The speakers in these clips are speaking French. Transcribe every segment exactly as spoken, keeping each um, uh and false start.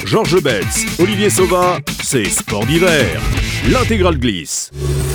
Georges Betz, Olivier Sauva, c'est Sport d'hiver. L'intégrale glisse.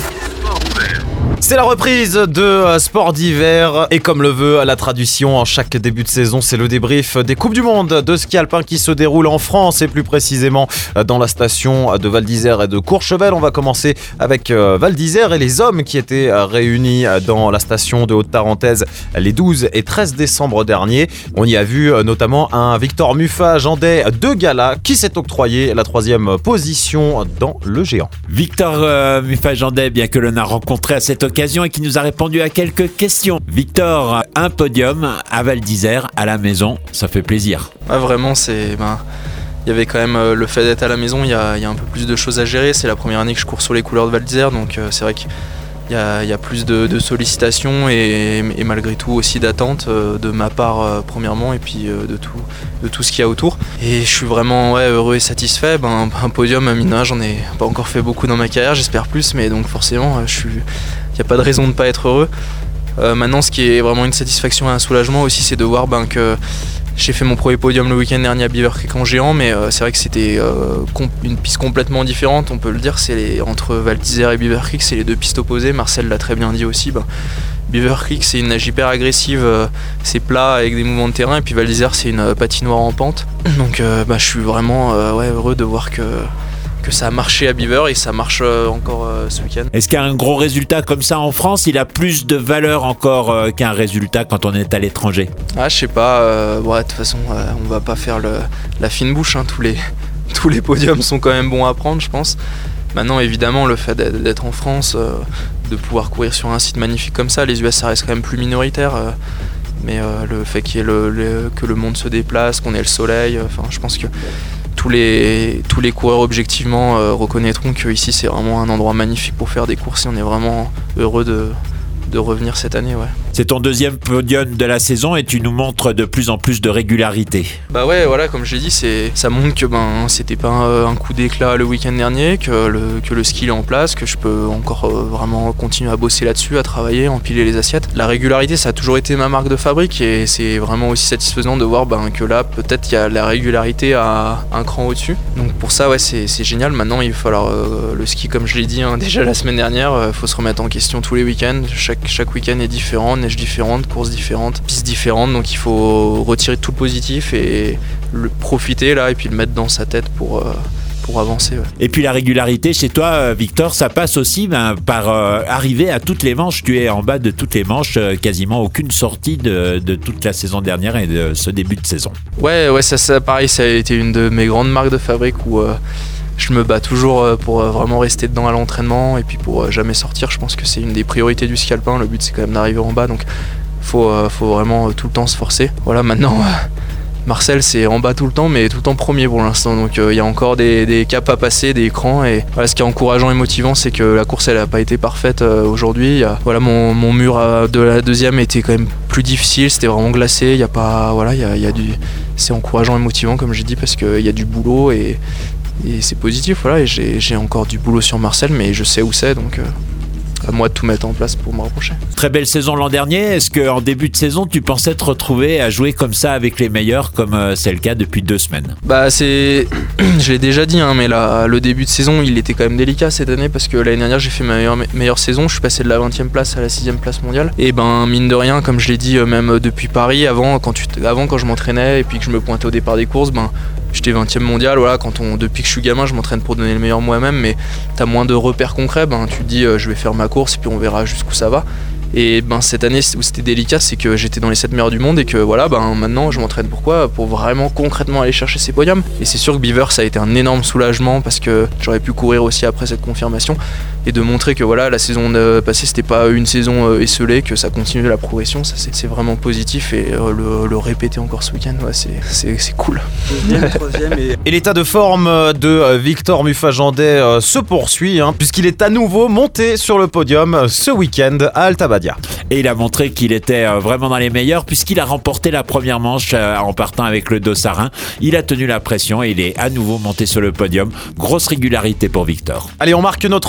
C'est la reprise de Sport d'hiver et comme le veut la tradition en chaque début de saison, c'est le débrief des Coupes du Monde de ski alpin qui se déroulent en France et plus précisément dans la station de Val d'Isère et de Courchevel. On va commencer avec Val d'Isère et les hommes qui étaient réunis dans la station de Haute-Tarentaise les douze et treize décembre dernier. On y a vu notamment un Victor Muffat-Jandet de gala qui s'est octroyé la troisième position dans le géant. Victor euh, Muffat-Jandet, bien que l'on a rencontré à cette occasion et qui nous a répondu à quelques questions. Victor, un podium à Val d'Isère, à la maison, ça fait plaisir. Ah, vraiment, c'est... Ben... Il y avait quand même euh, le fait d'être à la maison, il y, a, il y a un peu plus de choses à gérer. C'est la première année que je cours sur les couleurs de Val d'Isère, donc euh, c'est vrai qu'il y a, il y a plus de, de sollicitations et, et malgré tout aussi d'attentes euh, de ma part euh, premièrement et puis euh, de, tout, de tout ce qu'il y a autour. Et je suis vraiment ouais, heureux et satisfait. Ben, un podium, mine, j'en ai pas encore fait beaucoup dans ma carrière, j'espère plus, mais donc forcément, je suis... il n'y a pas de raison de ne pas être heureux. Euh, maintenant, ce qui est vraiment une satisfaction et un soulagement aussi, c'est de voir ben, que j'ai fait mon premier podium le week-end dernier à Beaver Creek en géant, mais euh, c'est vrai que c'était euh, comp- une piste complètement différente, on peut le dire. C'est les, entre Val d'Isère et Beaver Creek, c'est les deux pistes opposées. Marcel l'a très bien dit aussi. Ben, Beaver Creek, c'est une nage hyper agressive, euh, c'est plat avec des mouvements de terrain, et puis Val d'Isère, c'est une euh, patinoire en pente. Donc, euh, ben, je suis vraiment euh, ouais, heureux de voir que. que ça a marché à Beaver et ça marche encore euh, ce week-end. Est-ce qu'un gros résultat comme ça en France, il a plus de valeur encore euh, qu'un résultat quand on est à l'étranger ? Ah, je sais pas, euh, ouais, de toute façon, euh, on va pas faire le, la fine bouche, hein. tous, les, tous les podiums sont quand même bons à prendre, je pense. Maintenant, évidemment, le fait d'être en France, euh, de pouvoir courir sur un site magnifique comme ça, les U S, ça reste quand même plus minoritaire. Euh, mais euh, le fait qu'il y ait le, le, que le monde se déplace, qu'on ait le soleil, enfin, euh, je pense que Tous les, tous les coureurs objectivement euh, reconnaîtront qu'ici c'est vraiment un endroit magnifique pour faire des courses et on est vraiment heureux de, de revenir cette année. Ouais. C'est ton deuxième podium de la saison et tu nous montres de plus en plus de régularité. Bah ouais, voilà, comme je l'ai dit, c'est, ça montre que ben, c'était pas un, un coup d'éclat le week-end dernier, que le, que le ski est en place, que je peux encore euh, vraiment continuer à bosser là-dessus, à travailler, empiler les assiettes. La régularité, ça a toujours été ma marque de fabrique et c'est vraiment aussi satisfaisant de voir ben, que là, peut-être il y a la régularité à un cran au-dessus. Donc pour ça, ouais, c'est, c'est génial. Maintenant, il va falloir euh, le ski, comme je l'ai dit hein, déjà la semaine dernière, il euh, faut se remettre en question tous les week-ends. Chaque, chaque week-end est différent, neige différente, courses différentes, pistes différentes, donc il faut retirer tout le positif et le profiter là et puis le mettre dans sa tête pour, euh, pour avancer. Ouais. Et puis la régularité chez toi, Victor, ça passe aussi ben, par euh, arriver à toutes les manches. Tu es en bas de toutes les manches, euh, quasiment aucune sortie de, de toute la saison dernière et de ce début de saison. Ouais, ouais, ça, ça pareil, ça a été une de mes grandes marques de fabrique où euh, je me bats toujours pour vraiment rester dedans à l'entraînement et puis pour jamais sortir. Je pense que c'est une des priorités du ski alpin. Le but, c'est quand même d'arriver en bas, donc faut, faut vraiment tout le temps se forcer. Voilà, maintenant, Marcel, c'est en bas tout le temps, mais tout le temps premier pour l'instant. Donc il euh, y a encore des, des caps à passer, des crans. Et voilà, ce qui est encourageant et motivant, c'est que la course, elle n'a pas été parfaite euh, aujourd'hui. Y a, voilà, mon, mon mur à, de la deuxième était quand même plus difficile. C'était vraiment glacé. Il y a pas, voilà, y a, y a du, c'est encourageant et motivant, comme j'ai dit, parce qu'il y a du boulot et Et c'est positif, voilà, et j'ai, j'ai encore du boulot sur Marcel, mais je sais où c'est, donc euh, à moi de tout mettre en place pour me rapprocher. Très belle saison l'an dernier. Est-ce qu'en début de saison, tu pensais te retrouver à jouer comme ça avec les meilleurs, comme euh, c'est le cas depuis deux semaines ? Bah c'est, je l'ai déjà dit, hein, mais là, le début de saison, il était quand même délicat cette année, parce que l'année dernière, j'ai fait ma meilleure, meilleure saison, je suis passé de la vingtième place à la sixième place mondiale, et ben mine de rien, comme je l'ai dit, même depuis Paris, avant quand, tu, avant, quand je m'entraînais, et puis que je me pointais au départ des courses, ben j'étais vingtième mondial, voilà, quand on, depuis que je suis gamin, je m'entraîne pour donner le meilleur moi-même, mais t'as moins de repères concrets, ben, tu te dis euh, je vais faire ma course et puis on verra jusqu'où ça va. Et ben, cette année où c'était délicat, c'est que j'étais dans les sept meilleurs du monde et que voilà, ben, maintenant je m'entraîne pourquoi ? Pour vraiment concrètement aller chercher ces podiums. Et c'est sûr que Beaver, ça a été un énorme soulagement parce que j'aurais pu courir aussi après cette confirmation et de montrer que voilà, la saison passée, c'était pas une saison esselée, que ça continue la progression, ça, c'est, c'est vraiment positif et euh, le, le répéter encore ce week-end, ouais, c'est, c'est, c'est cool. Deuxième, troisième et... et l'état de forme de Victor Muffat-Jandet euh, se poursuit, hein, puisqu'il est à nouveau monté sur le podium ce week-end à Alta-Badia. Et il a montré qu'il était vraiment dans les meilleurs puisqu'il a remporté la première manche en partant avec le dos Sarin. Il a tenu la pression et il est à nouveau monté sur le podium. Grosse régularité pour Victor. Allez, on marque notre première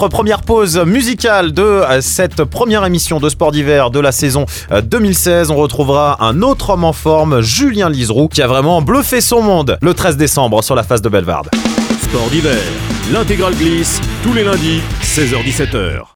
pause musicale de cette première émission de Sport d'hiver de la saison deux mille seize. On retrouvera un autre homme en forme, Julien Liseroux, qui a vraiment bluffé son monde le treize décembre sur la face de Bellewaerde. Sport d'hiver, l'intégrale glisse, tous les lundis, seize heures dix-sept heures.